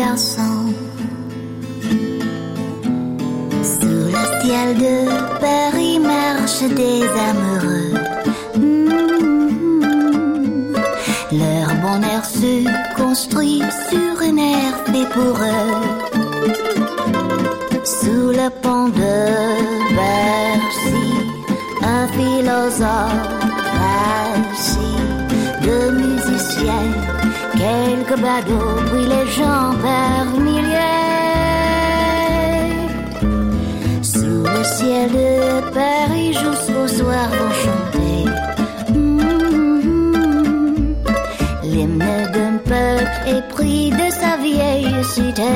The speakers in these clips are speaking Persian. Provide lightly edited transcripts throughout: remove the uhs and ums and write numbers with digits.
garçons. Sous le ciel de Paris marchent des amoureux. Leur bonheur se construit sur une aire fait pour eux. Sous le pont de Bercy, un philosophe assis, deux musiciens, quelques badauds, puis les gens par milliers. Sous le ciel de Paris, jusqu'au soir vont chanter l'hymne d'un peuple épris de sa vieille cité.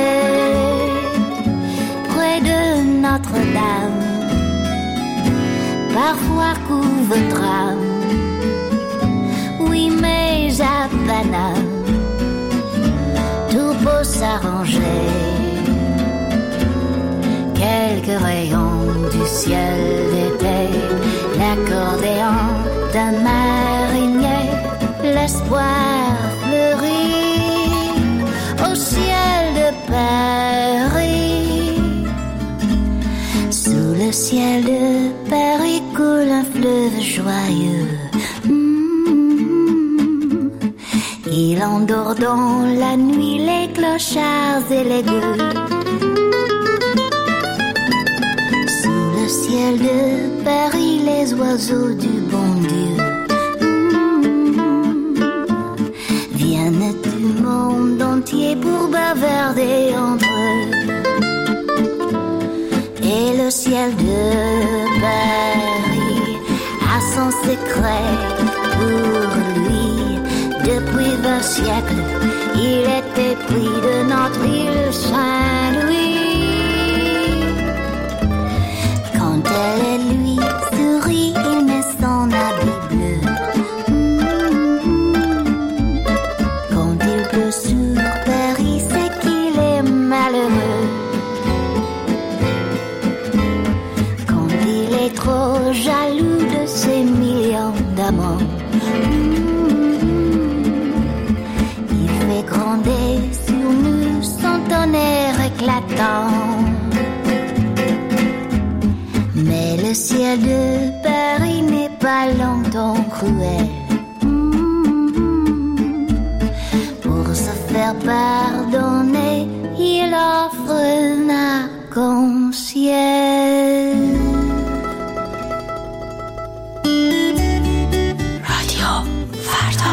Près de Notre-Dame, parfois couvre tram. Oui, mais à Paname, tout peut s'arranger. Quelques rayons du ciel d'été, l'accordéon d'un marinier, l'espoir fleurit au ciel de Paris. Sous le ciel de Paris coule un fleuve joyeux. Il endort dans la nuit les clochards et les gueux. Sous le ciel de Paris, les oiseaux du bon Dieu viennent du monde entier pour bavarder entre eux. Et le ciel de Paris a son secret pour lui. Depuis 20 siècles, il était pris de notre île Saint-Louis. Quand elle et lui sourit, il met son habit bleu. Quand il pleut sur Paris, c'est qu'il est malheureux. Quand il est trop jaloux de ses millions d'amants, gronder sur nous son tonnerre éclatant. Mais le ciel de Paris n'est pas longtemps cruel. Pour se faire pardonner, il offre un arc-en-ciel. Radio Farda.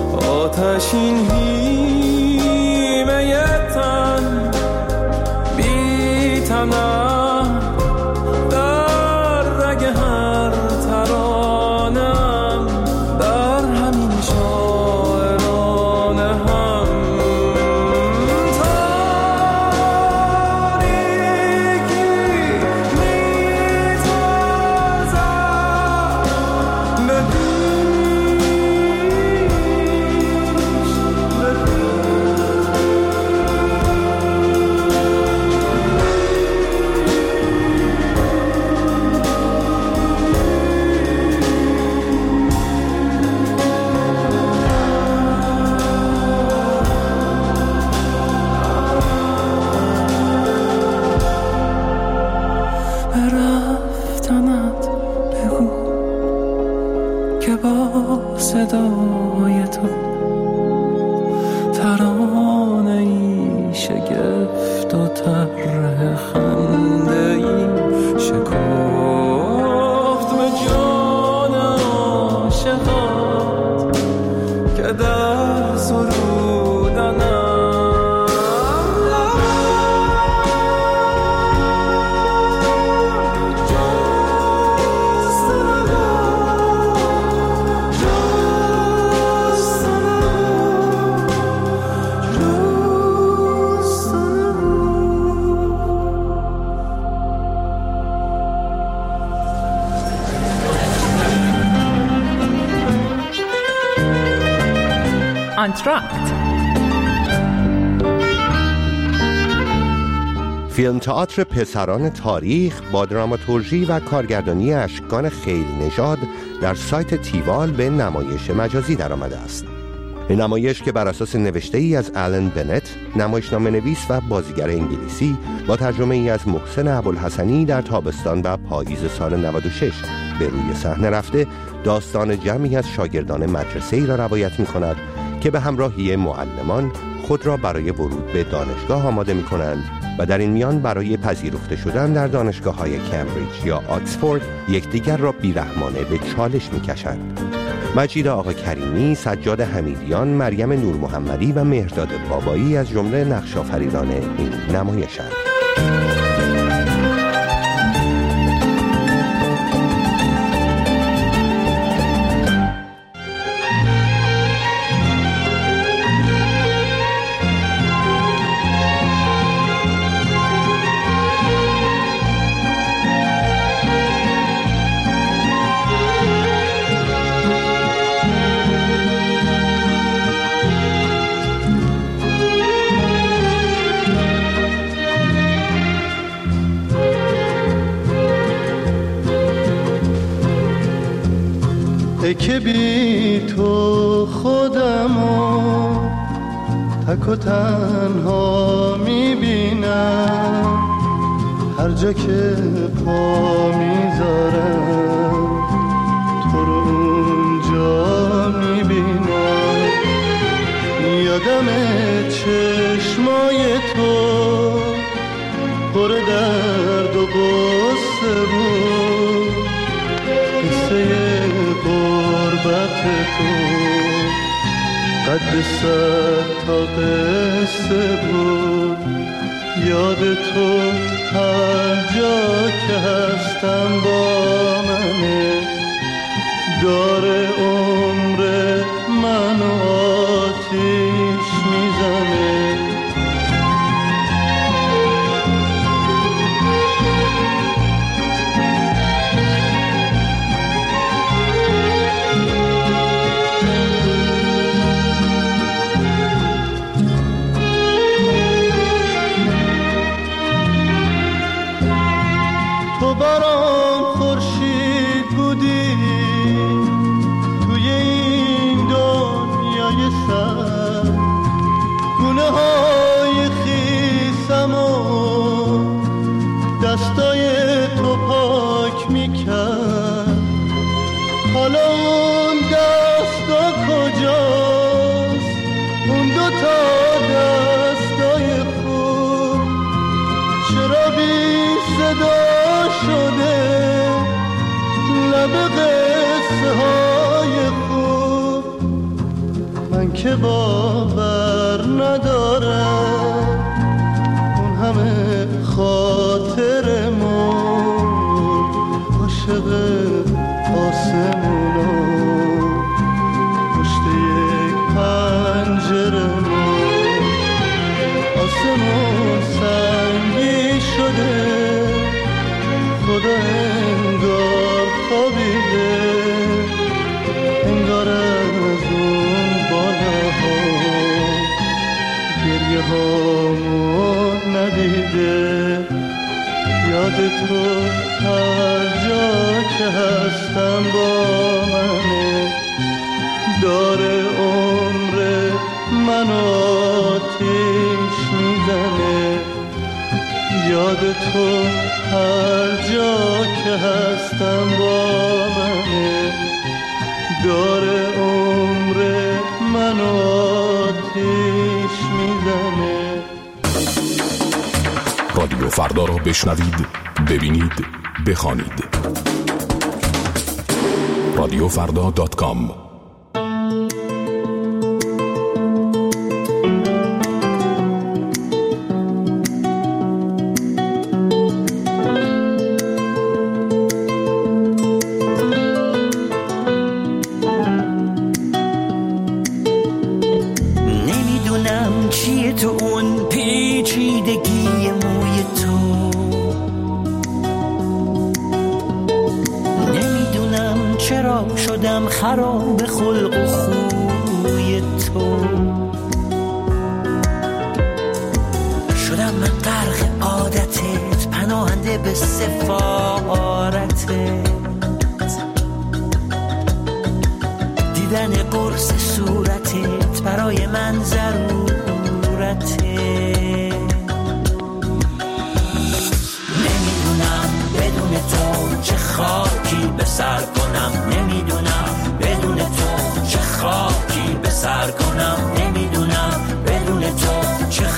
آتشین هیمه تن بی صدای تو، ترانه‌ای شگفت و طرح خنده‌ای شکفت به جان عاشقات که در سرودنم انتراکت. فیلم تئاتر پسران تاریخ با دراماتورژی و کارگردانی اشکان خیل نژاد در سایت تیوال به نمایش مجازی درآمده است. این نمایش که بر اساس نوشته ای از آلن بنت، نمایشنامه نویس و بازیگر انگلیسی، با ترجمه ای از محسن ابوالحسنی در تابستان و پاییز سال 96 به روی صحنه رفته، داستان جمعی از شاگردان مدرسه‌ای را روایت می‌کند که به همراهی معلمان خود را برای ورود به دانشگاه آماده می‌کنند و در این میان برای پذیرفته شدن در دانشگاه‌های کمبریج یا آکسفورد یکدیگر را بیرحمانه به چالش می‌کشند. مجید آقا کریمی، سجاد حمیدیان، مریم نور محمدی و مهرداد بابایی از جمله نقش‌آفرینان این نمایش‌اند. که بی تو خودمو تک و تنها میبینم، هر جا که پا میذارم تو رو اونجا میبینم. یادم چشمای تو پر درد و غصه بود، قصه غربت تو قد 100 تا قصه بود. یاد تو هر جا که هستم با منه، داره عمر منو آتیش میزنه. تو برام خورشید بودی توی این دنیای سر، گونه های خیسم و دستای تو پاک میکرد. حالا اون دستا کجاست، اون 2 تا دستای خوب چرا بی صدا شده لب قصه های خوب؟ من که باور ندارم اون همه خاطرمون عاشق آسمونا پشت یک پنجرمون. آسمون سنگی شده، خدا انگار خوابیده، انگار از اون بالاها گریه هامو ندیده. یاد تو هر جا که هستم با منه، داره عمر منو آتیش میزنه. یاد تو هر جا که هستم با منه، داره رادیو فردا را بشنوید، ببینید، بخوانید. radiofrda.com. نمیدونم چیه تو اون پیچیدگی موی تو، نمیدونم چرا شدم خراب خلق و خوی تو، شدم من غرق عادتت، پناهنده به سفارتت، دیدن قرص صورتت برای من ضرورته. نمیدونم بدون تو چه خاکی به سر کنم، نمیدونم بدون تو چه خاکی به سر کنم، نمیدونم بدون تو چه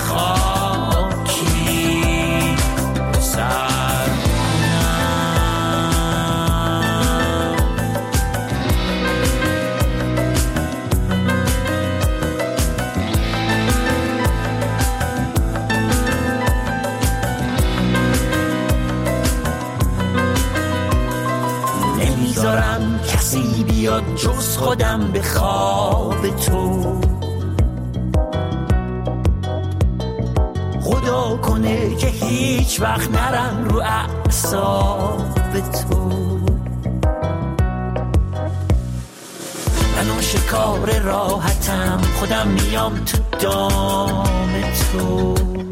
خاکی به سر نمیذارم کسی بیاد جز خودم به خواب تو، خدا کنه که هیچ وقت نرم رو اعصاب تو. من شکار راحتم، خودم میام تو دام تو،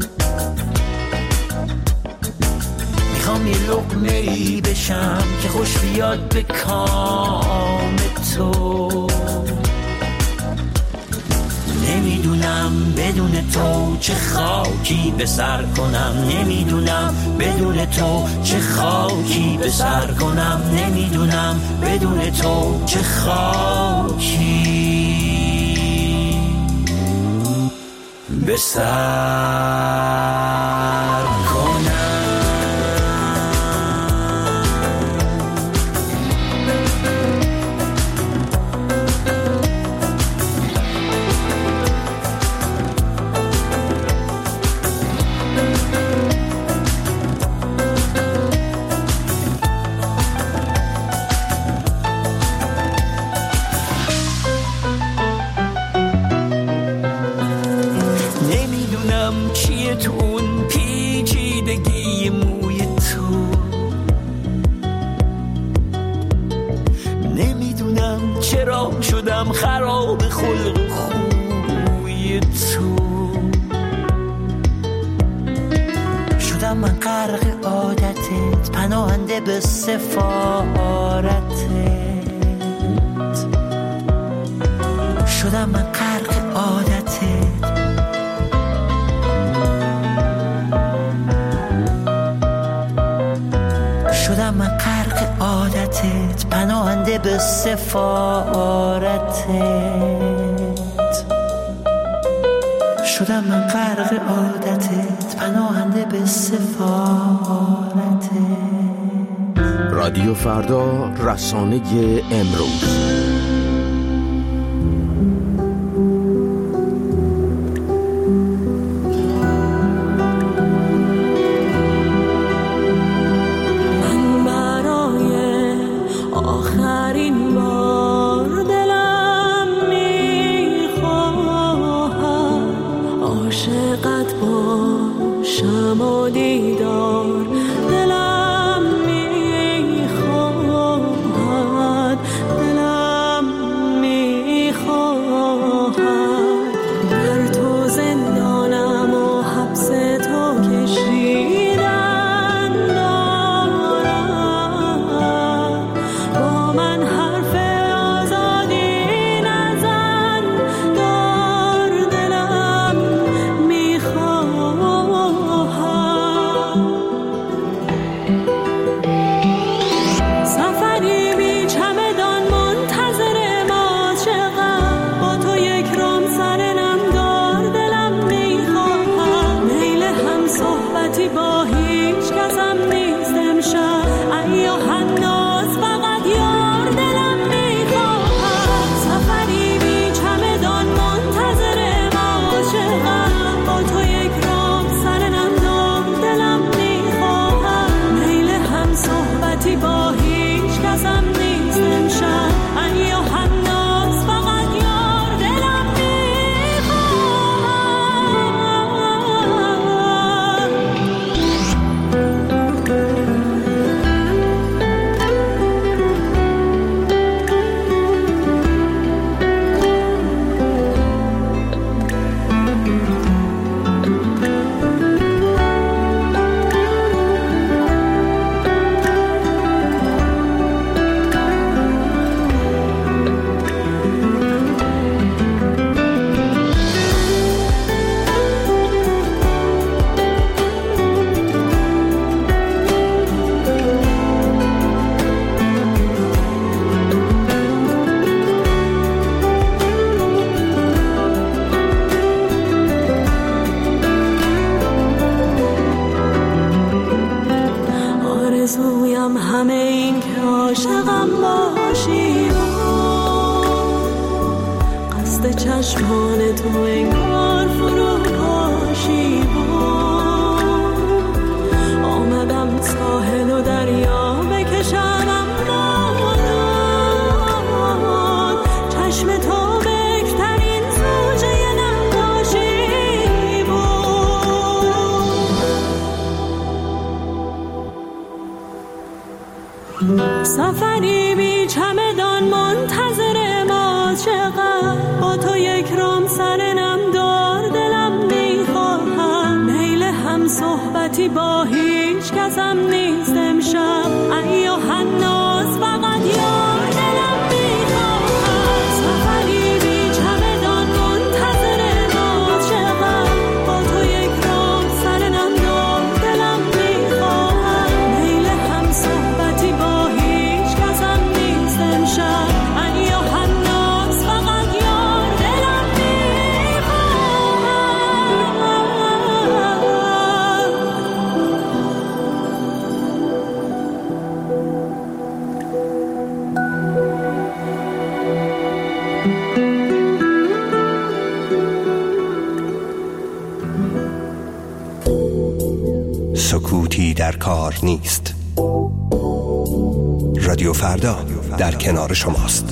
میخوام یه لقمه‌ای بشم که خوش بیاد به کام تو. نمیدونم بدون تو چه خاکی به سر کنم، نمیدونم بدون تو چه خاکی به سر کنم، نمیدونم بدون تو چه خاکی به سر کنم. تو اون پیچیدگی موی تو، نمیدونم چرا شدم خراب خلق و خوی تو، شدم من غرق عادتت، پناهنده به سفارتت، شدم من غرق عادتت، شدم من غرق عادتت، پناهنده به سفارتت، شدم من غرق عادتت، پناهنده به سفارتت. رادیو فردا، رسانه امروز. دلم دست چشمان تو انگار فرو پاشیبون. آمدم ساحل و دریا بکشم نالان، چشم تو بکترین زوجه نقاشی بود. سفری بی چمدان منتظر ما چقدر، با تو یک رام سر نم دار دلم میخواهم. میل هم صحبتی با هیچ کسم نیست امشب، ایا حناس فقط یار دلم میخواهم. سفری بی چمدان منتظر ما چقدر، با تو یک رام سر نم دار دلم میخواهم. میل هم صحبتی با هیچ کسم نیست امشب، ایا حناس فقط یار دلم سکوتی در کار نیست. رادیو فردا در کنار شماست.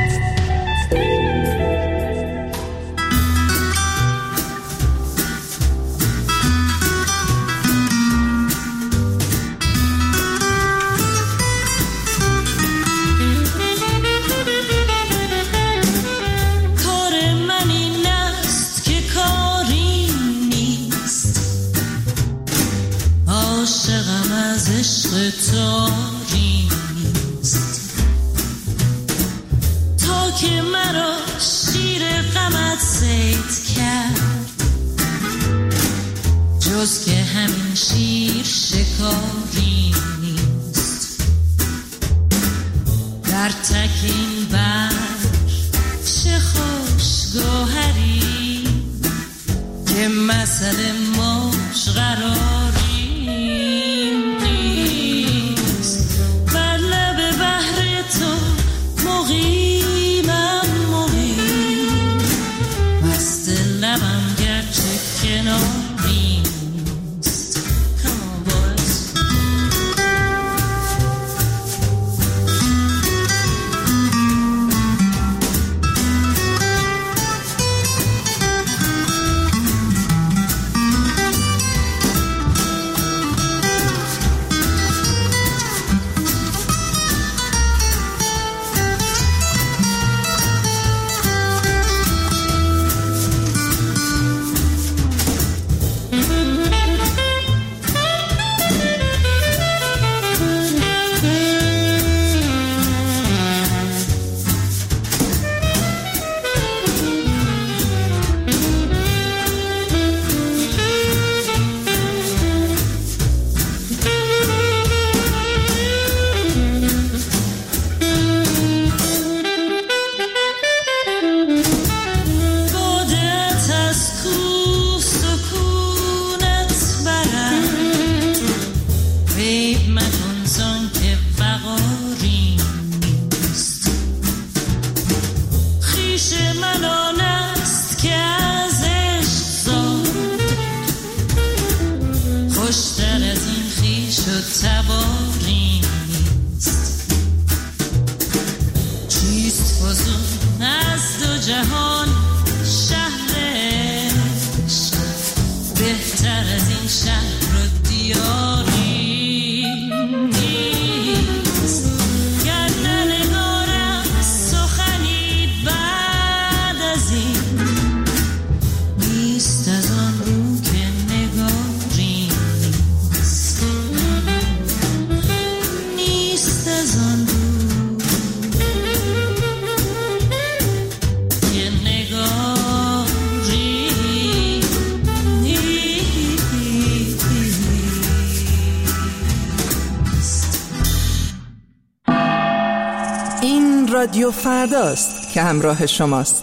رادیو فرداست که همراه شماست.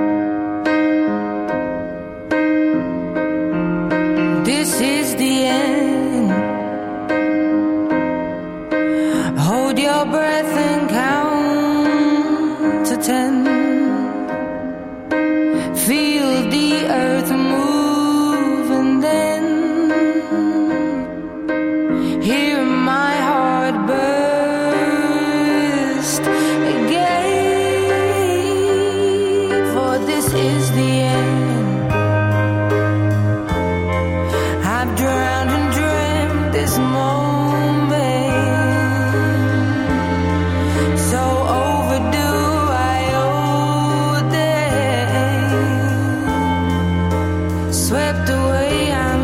This is the end. around and dreamt this moment. So overdue, I owe a day. Swept away, I'm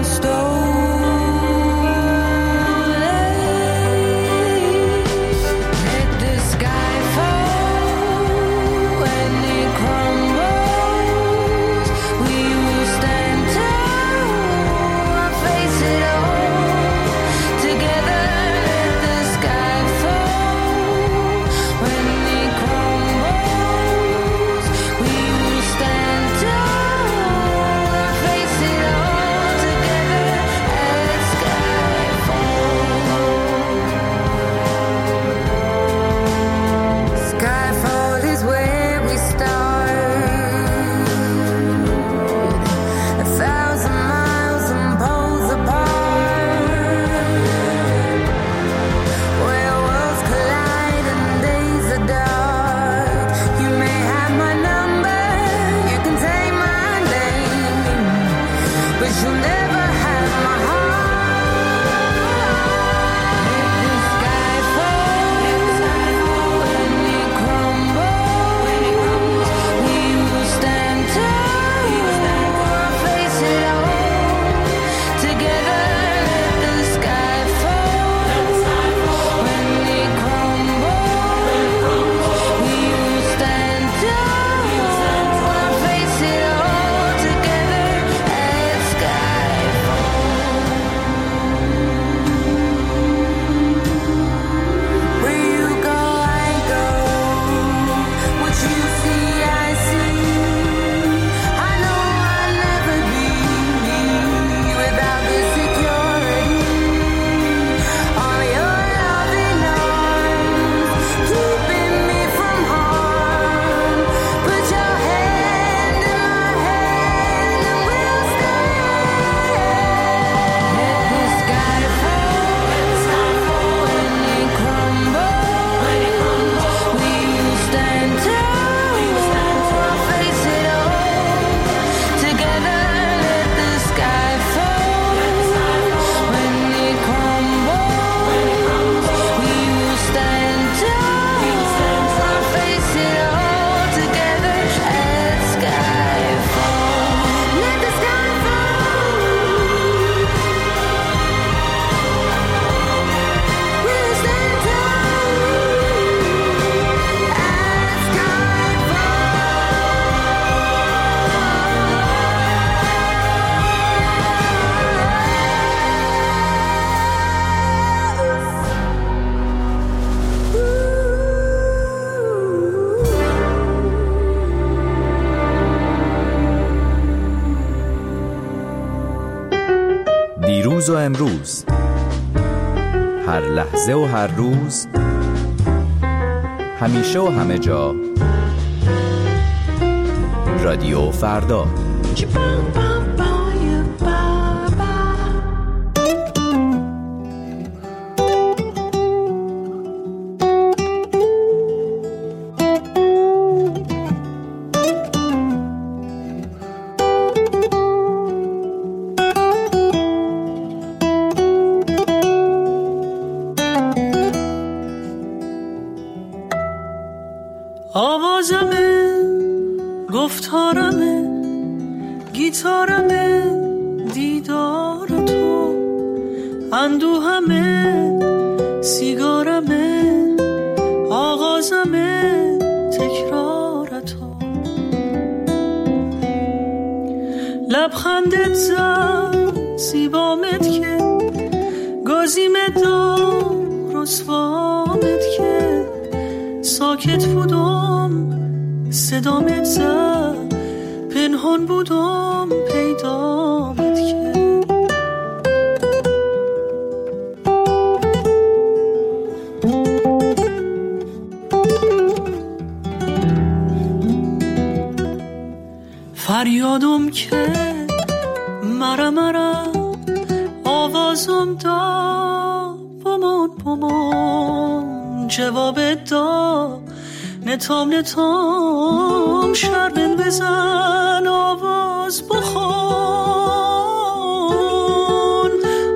دیروز و امروز، هر لحظه و هر روز، همیشه و همه جا، رادیو فردا. آوازمه، گفتارمه، گیتارمه، دیدار تو، اندوهمه، سیگارمه، آغازمه، تکرار تو. لبخندت زد زیبامت که گازیمت دار رسوامت که ساکت بودم صدامت زد پنهان بودم پیدامت که فریادم که مرا آوازم دا بمان جوابت دا نتام شربن بزن آواز بخون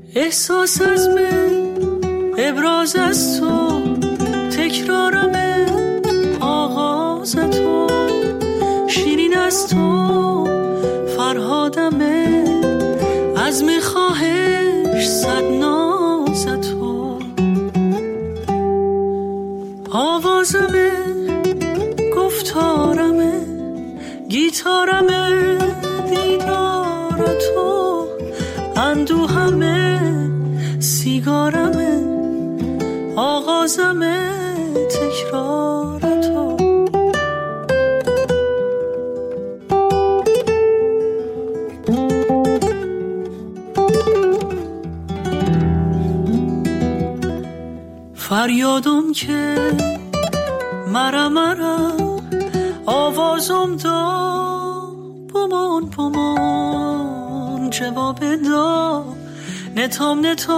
احساس از من ابراز از تو تکرارم آغاز تو شیرین از تو فرهادمه از میخواهش صد ناز تو آوازمه گفتارمه گیتارمه دیدار تو اندوهمه سیگارمه آغازمه تکرار تو فریادم که مرا آوازم دا بمان جواب دا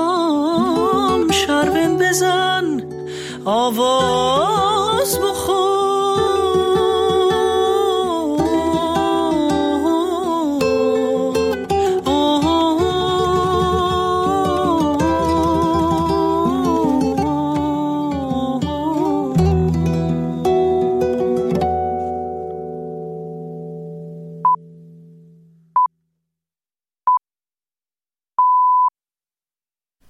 نتام شربن بزن آواز بخور